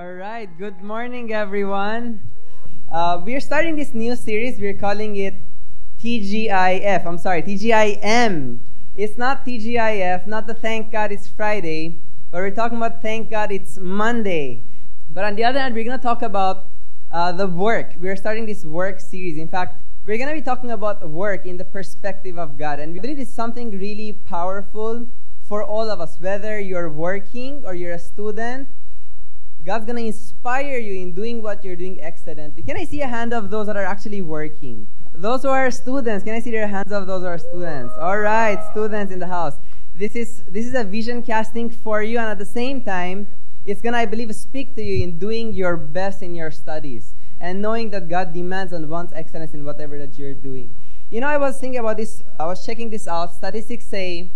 All right, good morning, everyone. We're starting this new series. We're calling it TGIF. I'm sorry, TGIM. It's not TGIF, not the Thank God It's Friday, but we're talking about Thank God It's Monday. But on the other hand, we're going to talk about the work. We're starting this work series. In fact, we're going to be talking about work in the perspective of God. And we believe it's something really powerful for all of us, whether you're working or you're a student. God's going to inspire you in doing what you're doing excellently. Can I see a hand of those that are actually working? Those who are students, can I see their hands of those who are students? All right, students in the house. This is a vision casting for you, and at the same time, it's going to, I believe, speak to you in doing your best in your studies and knowing that God demands and wants excellence in whatever that you're doing. You know, I was thinking about this, I was checking this out. Statistics say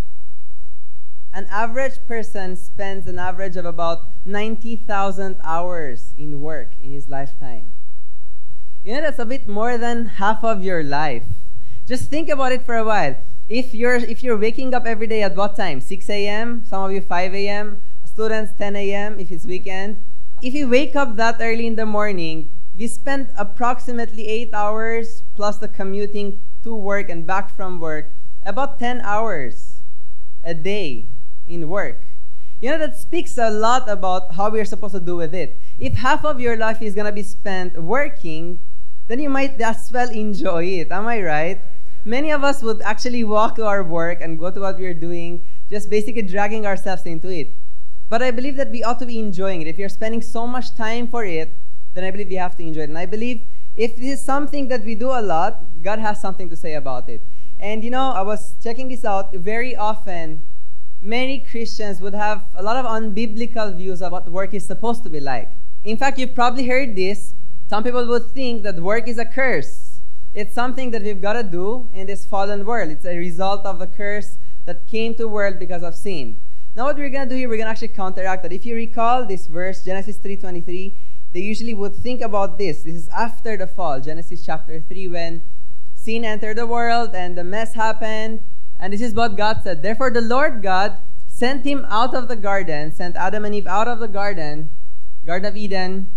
an average person spends an average of about 90,000 hours in work in his lifetime. You know, that's a bit more than half of your life. Just think about it for a while. If you're waking up every day at what time? 6 a.m., some of you 5 a.m., students 10 a.m. if it's weekend. If you wake up that early in the morning, we spend approximately 8 hours plus the commuting to work and back from work, about 10 hours a day in work. You know, that speaks a lot about how we are supposed to do with it. If half of your life is going to be spent working, then you might as well enjoy it. Am I right? Many of us would actually walk to our work and go to what we're doing, just basically dragging ourselves into it. But I believe that we ought to be enjoying it. If you're spending so much time for it, then I believe we have to enjoy it. And I believe if this is something that we do a lot, God has something to say about it. And you know, I was checking this out. Very often, many Christians would have a lot of unbiblical views of what work is supposed to be like. In fact, you've probably heard this. Some people would think that work is a curse. It's something that we've got to do in this fallen world. It's a result of the curse that came to the world because of sin. Now what we're going to do here, we're going to actually counteract that. If you recall this verse, Genesis 3:23, they usually would think about this. This is after the fall, Genesis chapter 3, when sin entered the world and the mess happened. And this is what God said. Therefore, the Lord God sent him out of the garden, sent Adam and Eve out of the Garden of Eden,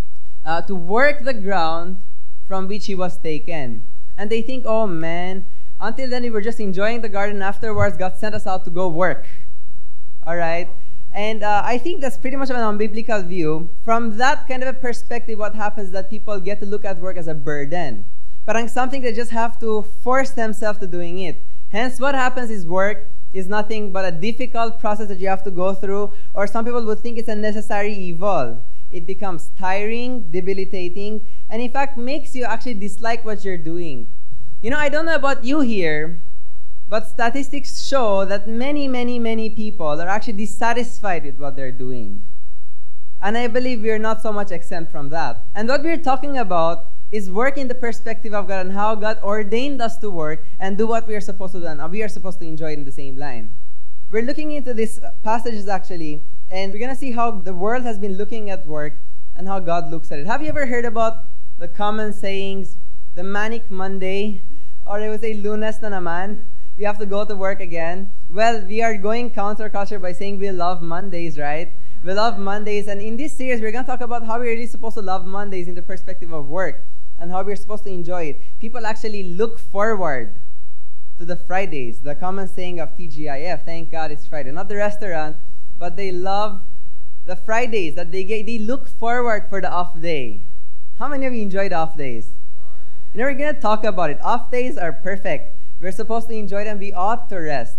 to work the ground from which he was taken. And they think, oh man, until then we were just enjoying the garden. Afterwards, God sent us out to go work. All right? And I think that's pretty much of an unbiblical view. From that kind of a perspective, what happens is that people get to look at work as a burden. But something they just have to force themselves to doing it. Hence, what happens is work is nothing but a difficult process that you have to go through, or some people would think it's a necessary evil. It becomes tiring, debilitating, and in fact makes you actually dislike what you're doing. You know, I don't know about you here, but statistics show that many people are actually dissatisfied with what they're doing. And I believe we're not so much exempt from that. And what we're talking about is work in the perspective of God and how God ordained us to work and do what we are supposed to do, and we are supposed to enjoy it in the same line. We're looking into these passages actually, and we're going to see how the world has been looking at work and how God looks at it. Have you ever heard about the common sayings, the manic Monday, or they would say, lunes na naman, we have to go to work again? Well, we are going counterculture by saying we love Mondays, right? We love Mondays, and in this series, we're going to talk about how we're really supposed to love Mondays in the perspective of work and how we're supposed to enjoy it. People actually look forward to the Fridays, the common saying of TGIF, thank God it's Friday. Not the restaurant, but they love the Fridays, that they look forward for the off day. How many of you enjoy the off days? You know, we're going to talk about it. Off days are perfect. We're supposed to enjoy them. We ought to rest.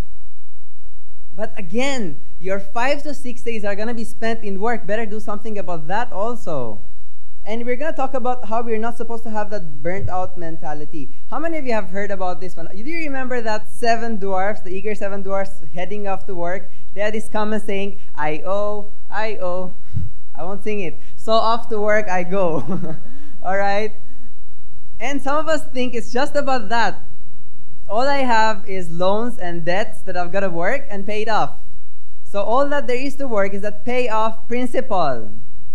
But again, your 5 to 6 days are going to be spent in work. Better do something about that also. And we're going to talk about how we're not supposed to have that burnt out mentality. How many of you have heard about this one? Do you remember that 7 dwarfs, the eager 7 dwarfs heading off to work? They had this common saying, I owe. I won't sing it. So off to work I go. All right? And some of us think it's just about that. All I have is loans and debts that I've got to work and pay it off. So all that there is to work is that payoff principle.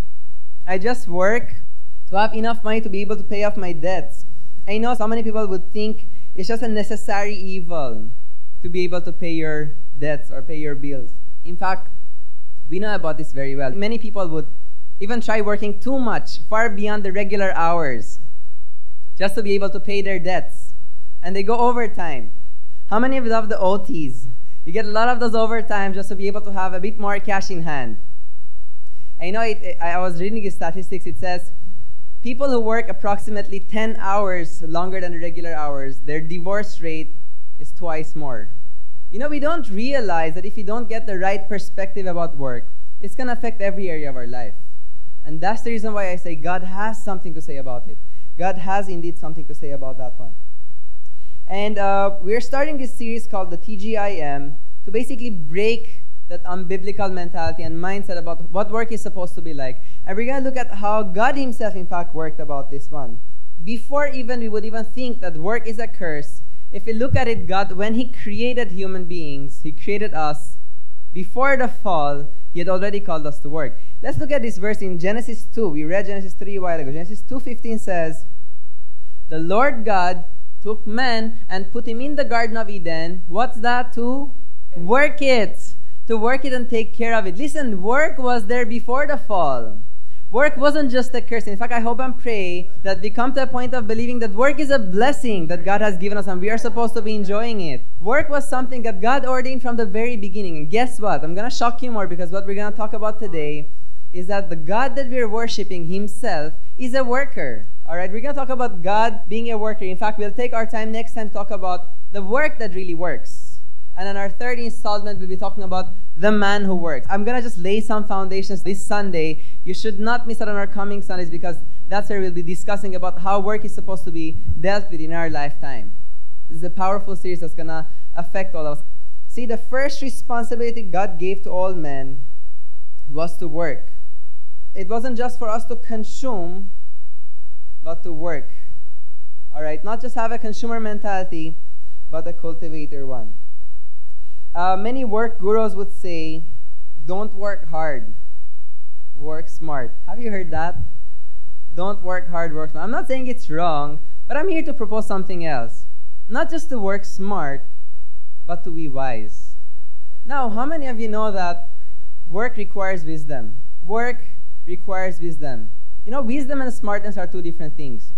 I just work to have enough money to be able to pay off my debts. I know so many people would think it's just a necessary evil to be able to pay your debts or pay your bills. In fact, we know about this very well. Many people would even try working too much, far beyond the regular hours, just to be able to pay their debts. And they go overtime. How many of you love the OTs? You get a lot of those overtime just to be able to have a bit more cash in hand. And you know, I was reading the statistics. It says people who work approximately 10 hours longer than the regular hours, their divorce rate is twice more. You know, we don't realize that if you don't get the right perspective about work, it's going to affect every area of our life. And that's the reason why I say God has something to say about it. God has indeed something to say about that one. And we're starting this series called the TGIM to basically break that unbiblical mentality and mindset about what work is supposed to be like. And we're going to look at how God himself, in fact, worked about this one. Before even we would even think that work is a curse, if we look at it, God, when he created human beings, he created us, before the fall, he had already called us to work. Let's look at this verse in Genesis 2. We read Genesis 3 a while ago. Genesis 2:15 says, "The Lord God took man and put him in the Garden of Eden." What's that? To work it. To work it and take care of it. Listen, work was there before the fall. Work wasn't just a curse. In fact, I hope and pray that we come to a point of believing that work is a blessing that God has given us and we are supposed to be enjoying it. Work was something that God ordained from the very beginning. And guess what? I'm going to shock you more, because what we're going to talk about today is that the God that we're worshiping himself is a worker. All right, we're going to talk about God being a worker. In fact, we'll take our time next time to talk about the work that really works. And in our third installment, we'll be talking about the man who works. I'm going to just lay some foundations this Sunday. You should not miss out on our coming Sundays, because that's where we'll be discussing about how work is supposed to be dealt with in our lifetime. This is a powerful series that's going to affect all of us. See, the first responsibility God gave to all men was to work. It wasn't just for us to consume, but to work. All right, not just have a consumer mentality, but a cultivator one. Many work gurus would say, don't work hard, work smart. Have you heard that? Don't work hard, work smart. I'm not saying it's wrong, but I'm here to propose something else. Not just to work smart, but to be wise. Now, how many of you know that work requires wisdom? Work requires wisdom. You know, wisdom and smartness are two different things.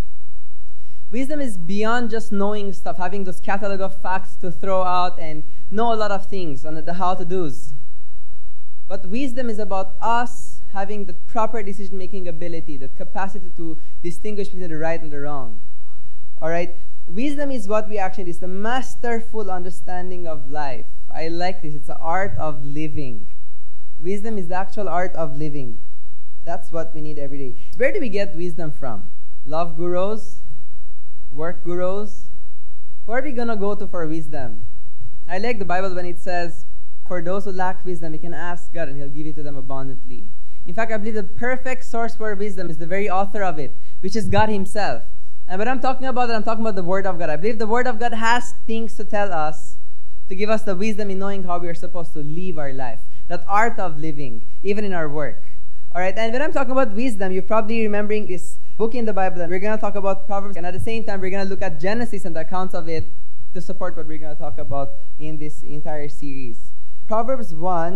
Wisdom is beyond just knowing stuff, having those catalog of facts to throw out and know a lot of things on the how-to-dos. But wisdom is about us having the proper decision-making ability, the capacity to distinguish between the right and the wrong. All right? Wisdom is what we actually, it's the masterful understanding of life. I like this. It's the art of living. Wisdom is the actual art of living. That's what we need every day. Where do we get wisdom from? Love gurus? Work gurus? Who are we going to go to for wisdom? I like the Bible when it says, for those who lack wisdom, you can ask God and he'll give it to them abundantly. In fact, I believe the perfect source for wisdom is the very author of it, which is God himself. And when I'm talking about it, I'm talking about the Word of God. I believe the Word of God has things to tell us, to give us the wisdom in knowing how we are supposed to live our life. That art of living, even in our work. All right, and when I'm talking about wisdom, you're probably remembering this book in the Bible, and we're going to talk about Proverbs, and at the same time, we're going to look at Genesis and the accounts of it to support what we're going to talk about in this entire series. Proverbs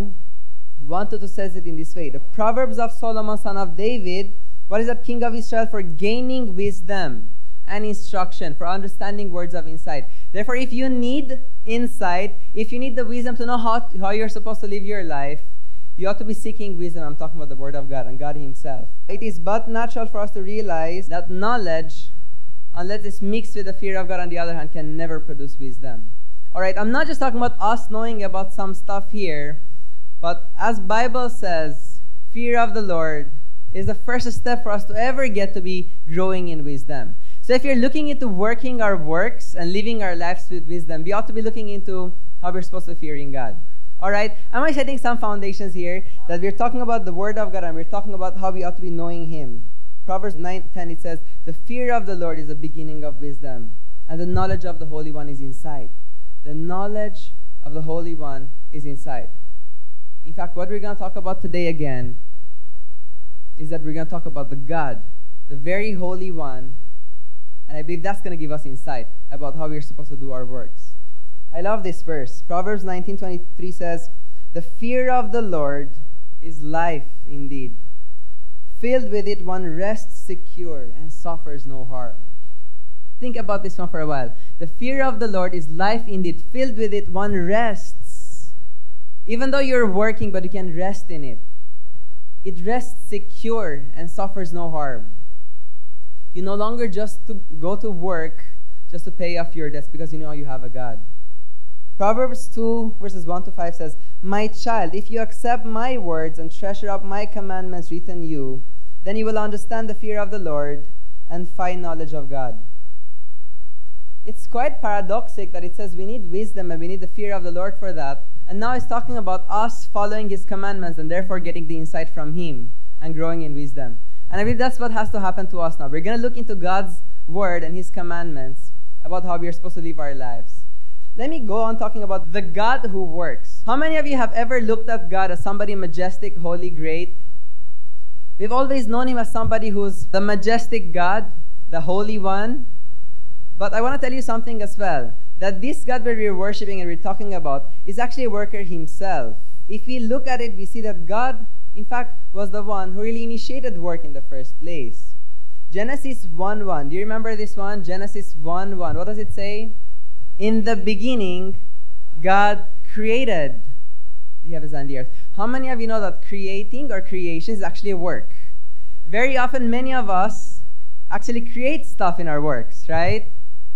1:1-2 says it in this way. The Proverbs of Solomon, son of David, what is that, king of Israel, for gaining wisdom and instruction, for understanding words of insight. Therefore, if you need insight, if you need the wisdom to know how you're supposed to live your life, you ought to be seeking wisdom. I'm talking about the Word of God and God himself. It is but natural for us to realize that knowledge, unless it's mixed with the fear of God, on the other hand, can never produce wisdom. All right, I'm not just talking about us knowing about some stuff here, but as Bible says, fear of the Lord is the first step for us to ever get to be growing in wisdom. So if you're looking into working our works and living our lives with wisdom, we ought to be looking into how we're supposed to fear in God. All right? Am I setting some foundations here that we're talking about the Word of God and we're talking about how we ought to be knowing Him? Proverbs 9:10, it says, the fear of the Lord is the beginning of wisdom, and the knowledge of the Holy One is insight. The knowledge of the Holy One is insight. In fact, what we're going to talk about today again is that we're going to talk about the God, the very Holy One, and I believe that's going to give us insight about how we're supposed to do our works. I love this verse. Proverbs 19:23 says, the fear of the Lord is life indeed, Filled with it, one rests secure and suffers no harm. Think about this one for a while. The fear of the Lord is life indeed. Filled with it, one rests. Even though you're working, but you can rest in it. It rests secure and suffers no harm. You no longer just to go to work just to pay off your debts because you know you have a God. Proverbs 2 verses 1 to 5 says, "My child, if you accept my words and treasure up my commandments written you, then you will understand the fear of the Lord and find knowledge of God." It's quite paradoxical that it says we need wisdom and we need the fear of the Lord for that. And now it's talking about us following His commandments and therefore getting the insight from Him and growing in wisdom. And I believe that's what has to happen to us now. We're going to look into God's Word and His commandments about how we are supposed to live our lives. Let me go on talking about the God who works. How many of you have ever looked at God as somebody majestic, holy, great? We've always known Him as somebody who's the majestic God, the Holy One. But I want to tell you something as well, that this God that we're worshiping and we're talking about is actually a worker Himself. If we look at it, we see that God, in fact, was the one who really initiated work in the first place. Genesis 1:1. Do you remember this one? Genesis 1:1. What does it say? In the beginning, God created the heavens and the earth. How many of you know that creating or creation is actually a work? Very often, many of us actually create stuff in our works, right?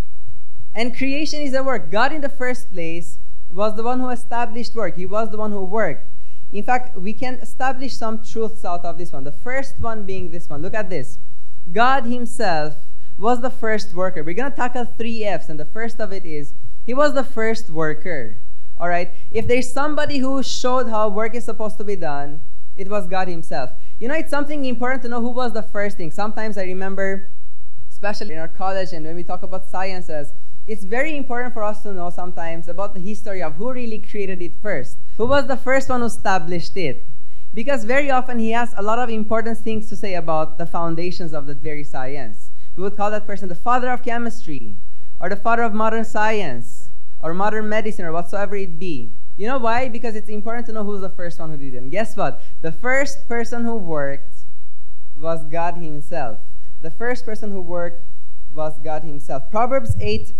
And creation is a work. God in the first place was the one who established work. He was the one who worked. In fact, we can establish some truths out of this one. The first one being this one. Look at this. God Himself was the first worker. We're going to tackle 3 F's, and the first of it is, He was the first worker. All right? If there's somebody who showed how work is supposed to be done, it was God Himself. You know, it's something important to know who was the first thing. Sometimes I remember, especially in our college and when we talk about sciences, it's very important for us to know sometimes about the history of who really created it first. Who was the first one who established it? Because very often he has a lot of important things to say about the foundations of that very science. We would call that person the father of chemistry, or the father of modern science, or modern medicine, or whatsoever it be. You know why? Because it's important to know who's the first one who did it. And guess what? The first person who worked was God Himself. The first person who worked was God Himself. Proverbs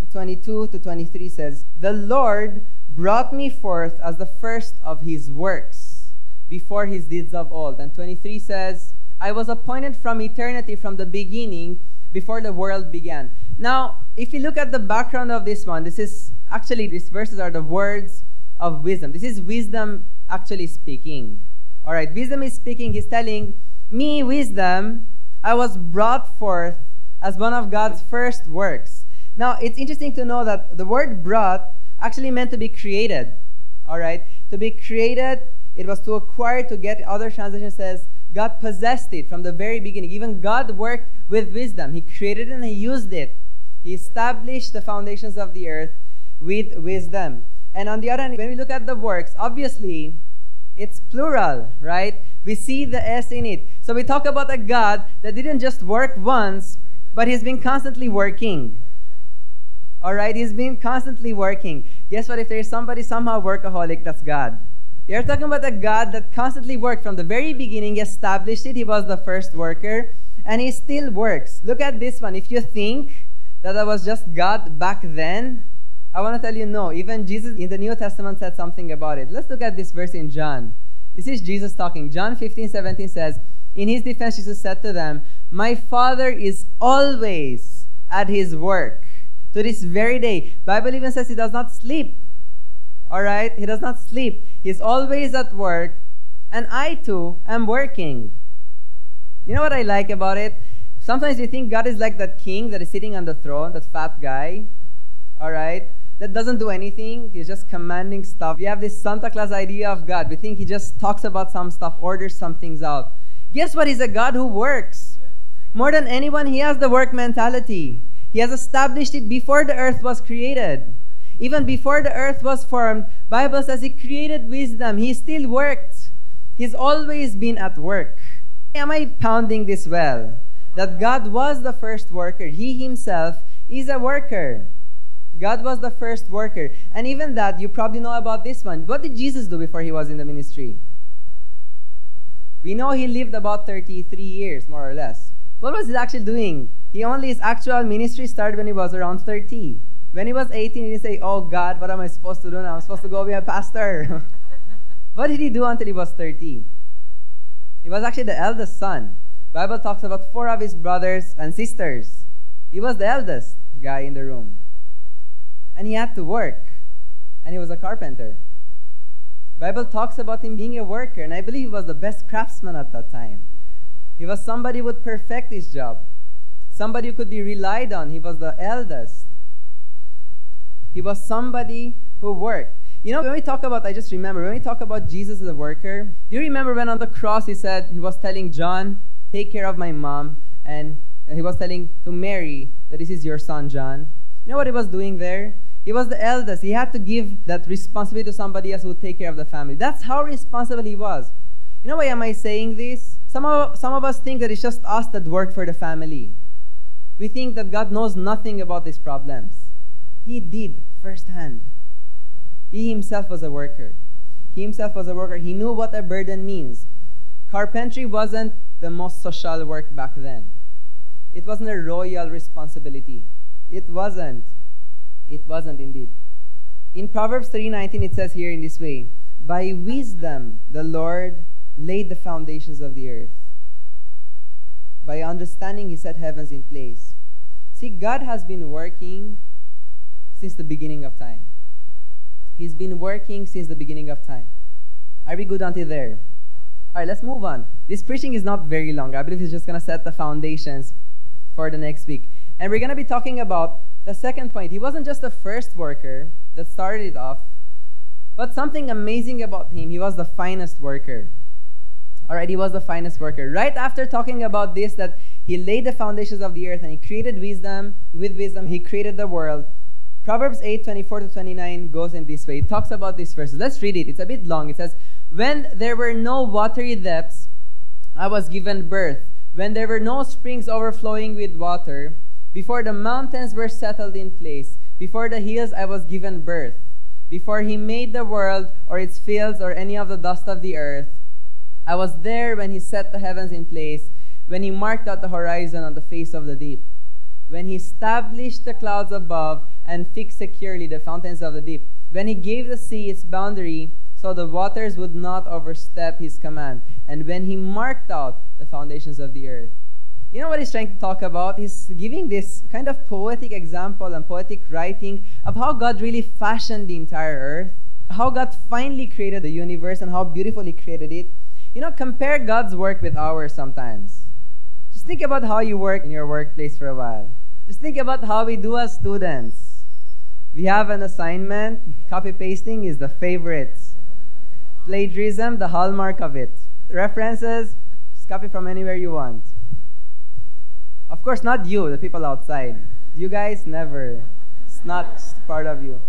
8:22-23 says, "The Lord brought me forth as the first of His works, before His deeds of old." And 23 says, "I was appointed from eternity, from the beginning, before the world began." Now, if you look at the background of this one, these verses are the words of wisdom. This is wisdom actually speaking. All right, wisdom is speaking. He's telling me, wisdom, I was brought forth as one of God's first works. Now, it's interesting to know that the word brought actually meant to be created. All right? To be created, it was to acquire, to get. Other translation says, God possessed it from the very beginning. Even God worked with wisdom. He created it and He used it. He established the foundations of the earth with wisdom. And on the other hand, when we look at the works, obviously, it's plural, right? We see the S in it. So we talk about a God that didn't just work once, but He's been constantly working. All right? He's been constantly working. Guess what? If there's somebody somehow workaholic, that's God. You're talking about a God that constantly worked from the very beginning, established it. He was the first worker, and He still works. Look at this one. If you think that was just God back then, I want to tell you, no. Even Jesus in the New Testament said something about it. Let's look at this verse in John. This is Jesus talking. John 15:17 says, in His defense, Jesus said to them, "My Father is always at His work to this very day." Bible even says He does not sleep. All right? He does not sleep. He's always at work, and I too am working. You know what I like about it? Sometimes we think God is like that king that is sitting on the throne, that fat guy. All right? That doesn't do anything. He's just commanding stuff. We have this Santa Claus idea of God. We think He just talks about some stuff, orders some things out. Guess what? He's a God who works. More than anyone, He has the work mentality. He has established it before the earth was created. Even before the earth was formed, Bible says He created wisdom. He still worked. He's always been at work. Am I pounding this well? That God was the first worker. He Himself is a worker. God was the first worker. And even that, you probably know about this one. What did Jesus do before He was in the ministry? We know he lived about 33 years, more or less. What was he actually doing? His actual ministry started when he was around 30. When he was 18, he didn't say, "Oh God, what am I supposed to do now? I'm supposed to go be a pastor." What did he do until he was 30? He was actually the eldest son. Bible talks about 4 of his brothers and sisters. He was the eldest guy in the room. And he had to work. And he was a carpenter. Bible talks about him being a worker, and I believe he was the best craftsman at that time. He was somebody who would perfect his job. Somebody who could be relied on. He was the eldest. He was somebody who worked. When we talk about, I just remember, when we talk about Jesus as a worker, do you remember when on the cross he was telling John, "Take care of my mom," and he was telling to Mary that this is your son, John. You know what he was doing there? He was the eldest. He had to give that responsibility to somebody else who would take care of the family. That's how responsible he was. You know why am I saying this? Some of us think that it's just us that work for the family. We think that God knows nothing about these problems. He did firsthand. He himself was a worker. He knew what a burden means. Carpentry wasn't the most social work back then. It wasn't a royal responsibility. It wasn't. It wasn't indeed. In Proverbs 3:19, it says here in this way, "By wisdom the Lord laid the foundations of the earth. By understanding he set heavens in place." See, God has been working since the beginning of time. He's been working since the beginning of time. Are we good until there? All right, let's move on. This preaching is not very long. I believe it's just going to set the foundations for the next week. And we're going to be talking about the second point. He wasn't just the first worker that started it off, but something amazing about him. He was the finest worker. All right, he was the finest worker. Right after talking about this, that he laid the foundations of the earth and he created wisdom. With wisdom, he created the world. Proverbs 8:24-29 goes in this way. It talks about this verse. Let's read it. It's a bit long. It says, "When there were no watery depths, I was given birth. When there were no springs overflowing with water, before the mountains were settled in place, before the hills I was given birth. Before he made the world or its fields or any of the dust of the earth, I was there when he set the heavens in place, when he marked out the horizon on the face of the deep, when he established the clouds above and fixed securely the fountains of the deep, when he gave the sea its boundary so the waters would not overstep his command, and when he marked out the foundations of the earth." You know what he's trying to talk about? He's giving this kind of poetic example and poetic writing of how God really fashioned the entire earth, how God finally created the universe and how beautiful he created it. Compare God's work with ours sometimes. Just think about how you work in your workplace for a while. Just think about how we do as students. We have an assignment. Copy-pasting is the favorite. Plagiarism, the hallmark of it. References, just copy from anywhere you want. Of course, not you, the people outside. You guys, never. It's not part of you.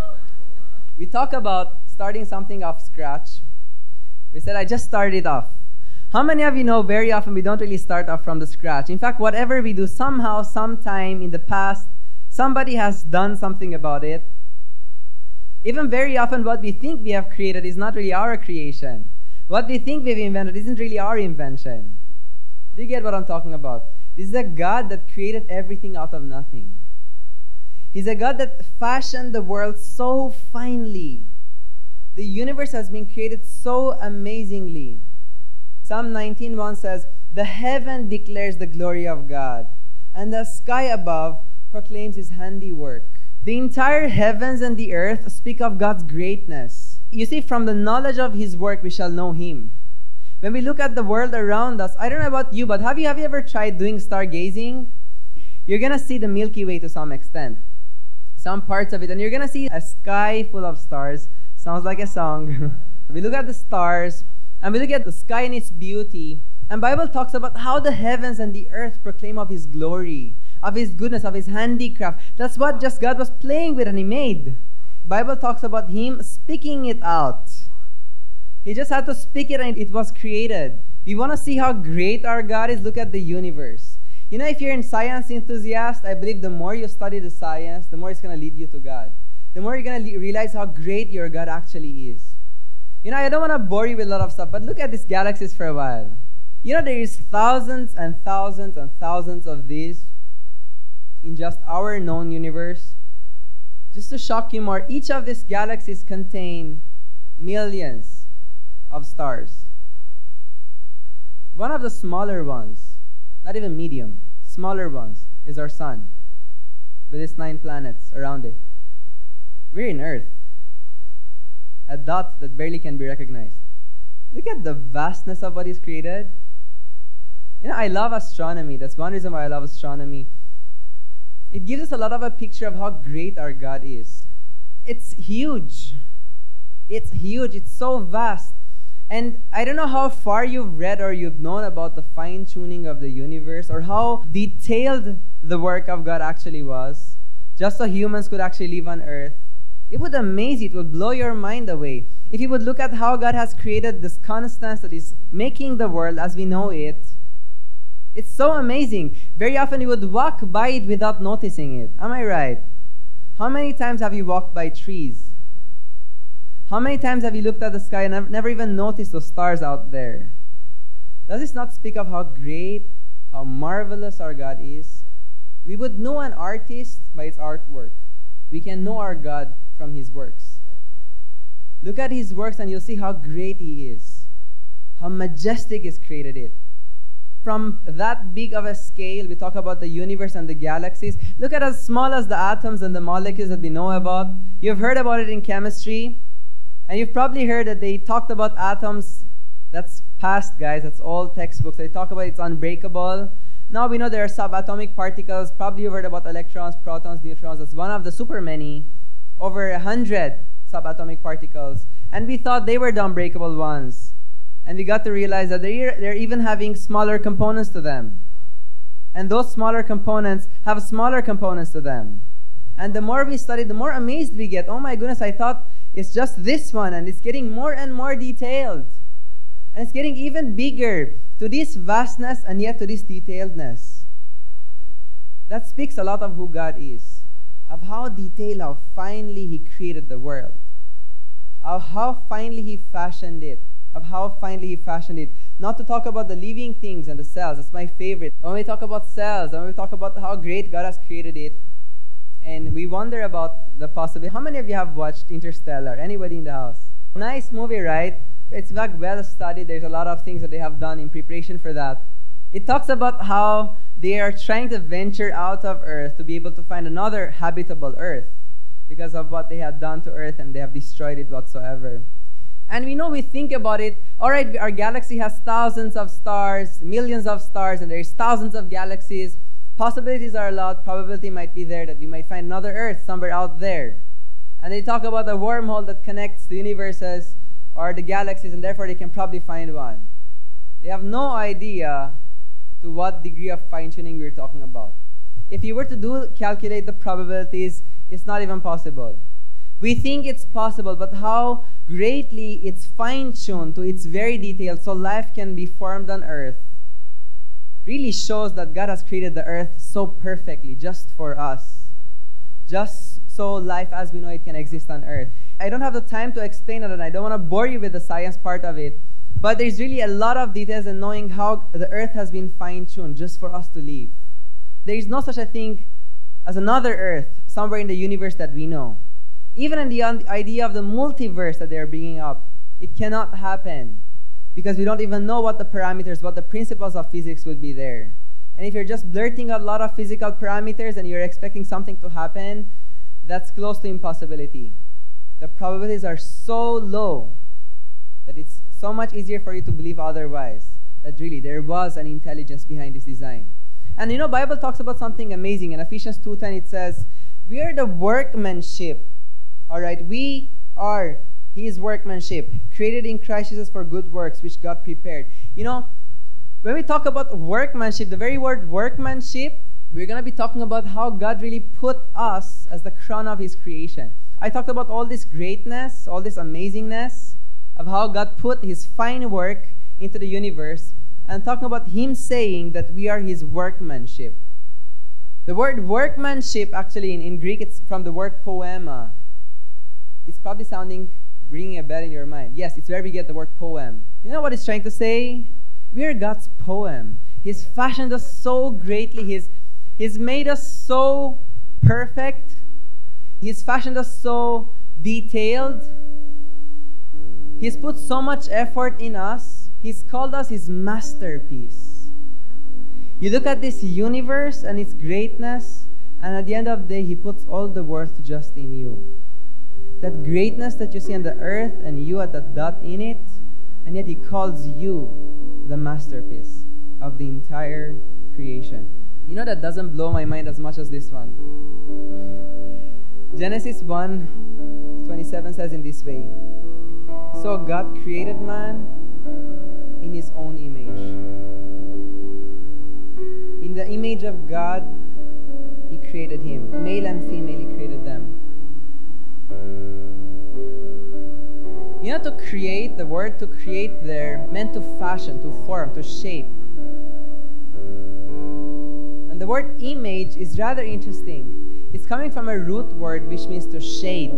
We talk about starting something off scratch. We said, I just started off. How many of you know very often we don't really start off from the scratch? In fact, whatever we do, somehow, sometime in the past, somebody has done something about it. Even very often what we think we have created is not really our creation. What we think we've invented isn't really our invention. Do you get what I'm talking about? This is a God that created everything out of nothing. He's a God that fashioned the world so finely. The universe has been created so amazingly. Psalm 19:1 says, "The heaven declares the glory of God, and the sky above proclaims his handiwork." The entire heavens and the earth speak of God's greatness. You see, from the knowledge of his work, we shall know him. When we look at the world around us, I don't know about you, but have you ever tried doing stargazing? You're going to see the Milky Way to some extent, some parts of it, and you're going to see a sky full of stars. Sounds like a song. We look at the stars, and we look at the sky and its beauty, and Bible talks about how the heavens and the earth proclaim of his glory, of his goodness, of his handicraft. That's what just God was playing with and he made. Bible talks about him speaking it out. He just had to speak it and it was created. You want to see how great our God is? Look at the universe. You know, if you're a science enthusiast, I believe the more you study the science, the more it's going to lead you to God. The more you're going to realize how great your God actually is. I don't want to bore you with a lot of stuff, but look at these galaxies for a while. There is thousands and thousands and thousands of these in just our known universe. Just to shock you more, each of these galaxies contain millions of stars. One of the smaller ones, not even medium, smaller ones, is our sun, with its 9 planets around it. We're in Earth, a dot that barely can be recognized. Look at the vastness of what is created. I love astronomy. That's one reason why I love astronomy. It gives us a lot of a picture of how great our God is. It's huge. It's huge. It's so vast. And I don't know how far you've read or you've known about the fine-tuning of the universe or how detailed the work of God actually was, just so humans could actually live on Earth. It would amaze you. It would blow your mind away. If you would look at how God has created this constance that is making the world as we know it, it's so amazing. Very often you would walk by it without noticing it. Am I right? How many times have you walked by trees? How many times have you looked at the sky and never even noticed those stars out there? Does this not speak of how great, how marvelous our God is? We would know an artist by its artwork. We can know our God from His works. Look at His works and you'll see how great He is. How majestic He's created it. From that big of a scale, we talk about the universe and the galaxies. Look at as small as the atoms and the molecules that we know about. You've heard about it in chemistry. And you've probably heard that they talked about atoms. That's past, guys. That's all textbooks. They talk about it's unbreakable. Now we know there are subatomic particles. Probably you've heard about electrons, protons, neutrons. That's one of the super many. Over 100 subatomic particles. And we thought they were the unbreakable ones. And we got to realize that they're even having smaller components to them. And those smaller components have smaller components to them. And the more we study, the more amazed we get. Oh my goodness, I thought it's just this one, and it's getting more and more detailed. And it's getting even bigger to this vastness and yet to this detailedness. That speaks a lot of who God is, of how detailed, how finely He created the world, of how finely He fashioned it, Not to talk about the living things and the cells. That's my favorite. When we talk about cells, when we talk about how great God has created it, and we wonder about the possibility. How many of you have watched Interstellar? Anybody in the house? Nice movie, right? It's like well studied. There's a lot of things that they have done in preparation for that. It talks about how they are trying to venture out of Earth to be able to find another habitable Earth because of what they had done to Earth, and they have destroyed it whatsoever. And we think about it, all right, our galaxy has thousands of stars, millions of stars, and there's thousands of galaxies. Possibilities are a lot. Probability might be there that we might find another Earth somewhere out there. And they talk about a wormhole that connects the universes or the galaxies, and therefore they can probably find one. They have no idea to what degree of fine-tuning we're talking about. If you were to calculate the probabilities, it's not even possible. We think it's possible, but how greatly it's fine-tuned to its very detail so life can be formed on Earth really shows that God has created the Earth so perfectly just for us. Just so life as we know it can exist on Earth. I don't have the time to explain it, and I don't want to bore you with the science part of it, but there's really a lot of details in knowing how the Earth has been fine-tuned just for us to live. There is no such a thing as another Earth somewhere in the universe that we know. Even in the idea of the multiverse that they're bringing up, it cannot happen because we don't even know what the parameters, what the principles of physics would be there. And if you're just blurting out a lot of physical parameters and you're expecting something to happen, that's close to impossibility. The probabilities are so low that it's so much easier for you to believe otherwise, that really there was an intelligence behind this design. And Bible talks about something amazing. In Ephesians 2:10 it says, we are the workmanship. All right, we are His workmanship, created in Christ Jesus for good works, which God prepared. When we talk about workmanship, the very word workmanship, we're going to be talking about how God really put us as the crown of His creation. I talked about all this greatness, all this amazingness of how God put His fine work into the universe, and talking about Him saying that we are His workmanship. The word workmanship, actually in Greek, it's from the word poema. It's probably sounding ringing a bell in your mind. Yes, it's where we get the word poem. You know what it's trying to say? We are God's poem. He's fashioned us so greatly. He's made us so perfect. He's fashioned us so detailed. He's put so much effort in us. He's called us His masterpiece. You look at this universe and its greatness, and at the end of the day, He puts all the worth just in you. That greatness that you see on the earth and you at that dot in it, and yet He calls you the masterpiece of the entire creation. You know, that doesn't blow my mind as much as this one. Genesis 1:27 says in this way, "So God created man in His own image. In the image of God, He created him. Male and female, He created them." You know, to create, the word to create there meant to fashion, to form, to shape. And the word image is rather interesting. It's coming from a root word which means to shade.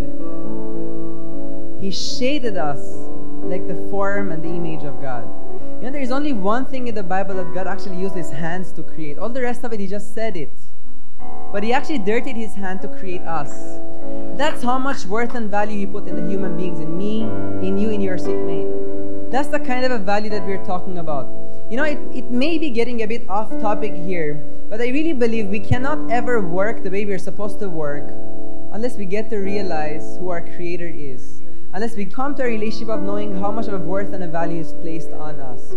He shaded us like the form and the image of God. You know, there is only one thing in the Bible that God actually used His hands to create. All the rest of it, He just said it. But He actually dirtied His hand to create us. That's how much worth and value He put in the human beings, in me, in you, in your seatmate. That's the kind of a value that we're talking about. You know, it may be getting a bit off topic here, but I really believe we cannot ever work the way we're supposed to work unless we get to realize who our Creator is. Unless we come to a relationship of knowing how much of a worth and a value is placed on us.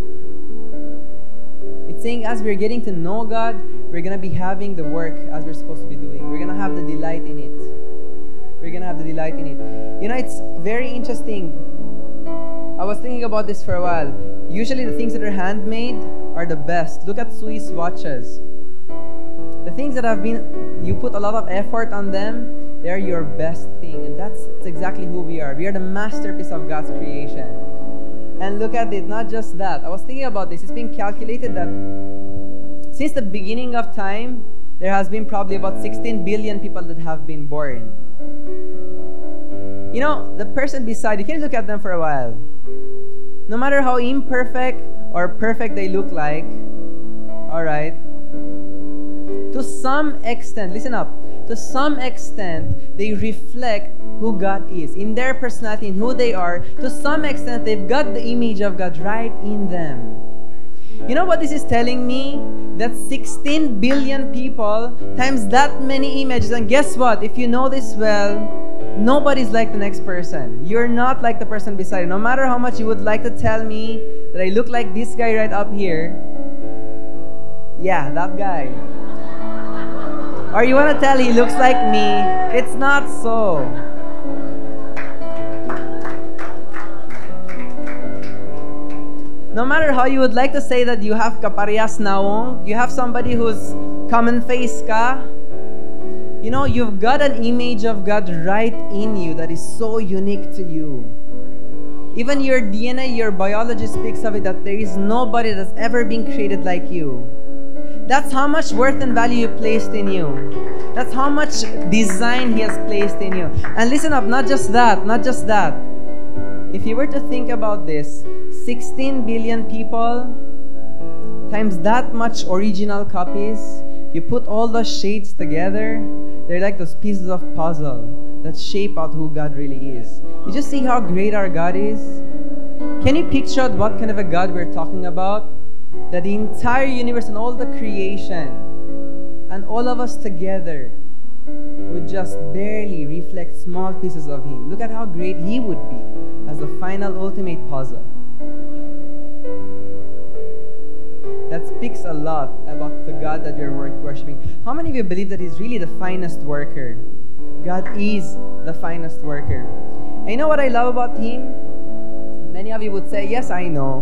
It's saying as we're getting to know God, we're going to be having the work as we're supposed to be doing. We're going to have the delight in it. We're going to have the delight in it. You know, it's very interesting. I was thinking about this for a while. Usually the things that are handmade are the best. Look at Swiss watches. The things that you put a lot of effort on them, they're your best thing. And that's exactly who we are. We are the masterpiece of God's creation. And look at it, not just that. I was thinking about this. It's been calculated that since the beginning of time, there has been probably about 16 billion people that have been born. You know, the person beside you, can you look at them for a while? No matter how imperfect or perfect they look like, alright, to some extent, listen up, to some extent, they reflect who God is. In their personality, in who they are, to some extent, they've got the image of God right in them. You know what this is telling me? That 16 billion people times that many images. And guess what? If you know this well, nobody's like the next person. You're not like the person beside you. No matter how much you would like to tell me that I look like this guy right up here. Yeah, that guy. Or you want to tell he looks like me. It's not so. No matter how you would like to say that you have kaparehas naong, you have somebody who's common face ka, you know, you've got an image of God right in you that is so unique to you. Even your DNA, your biology speaks of it, that there is nobody that's ever been created like you. That's how much worth and value He placed in you. That's how much design He has placed in you. And listen up, not just that. If you were to think about this, 16 billion people times that much original copies, you put all those shades together, they're like those pieces of puzzle that shape out who God really is. You just see how great our God is? Can you picture out what kind of a God we're talking about? That the entire universe and all the creation and all of us together would just barely reflect small pieces of Him. Look at how great He would be as the final ultimate puzzle. That speaks a lot about the God that we're worshiping. How many of you believe that He's really the finest worker? God is the finest worker. And you know what I love about Him? Many of you would say, yes, I know.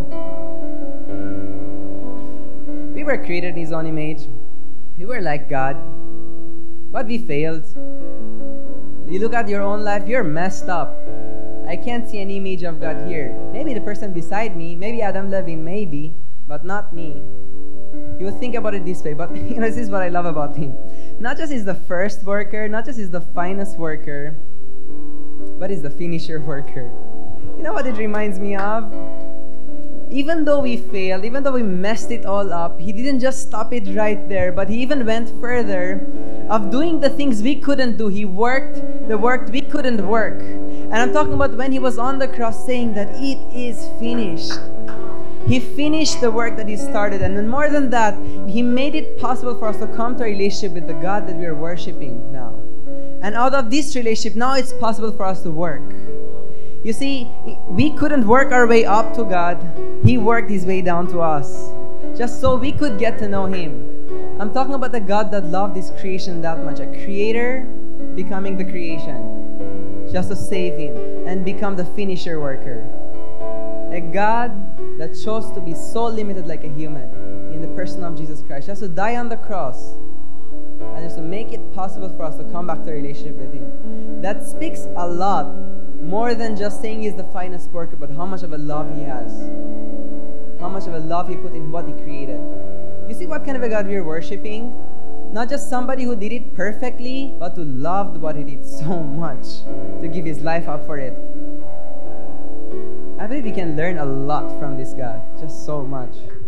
We were created in His own image. We were like God. But we failed. You look at your own life, you're messed up. I can't see an image of God here. Maybe the person beside me, maybe Adam Levine, maybe, but not me. You would think about it this way, but you know, this is what I love about Him. Not just is the first worker, not just is the finest worker, but He's the finisher worker. You know what it reminds me of? Even though we failed, even though we messed it all up, He didn't just stop it right there, but He even went further of doing the things we couldn't do. He worked the work we couldn't work. And I'm talking about when He was on the cross saying that it is finished. He finished the work that He started. And then more than that, He made it possible for us to come to a relationship with the God that we are worshiping now. And out of this relationship, now it's possible for us to work. You see, we couldn't work our way up to God. He worked His way down to us, just so we could get to know Him. I'm talking about the God that loved His creation that much. A creator becoming the creation, just to save Him and become the finisher worker. A God that chose to be so limited like a human in the person of Jesus Christ, just to die on the cross and just to make it possible for us to come back to a relationship with Him. That speaks a lot, more than just saying He's the finest worker, but how much of a love He has. How much of a love He put in what He created. You see what kind of a God we are worshiping? Not just somebody who did it perfectly, but who loved what He did so much to give His life up for it. I believe we can learn a lot from this God, just so much.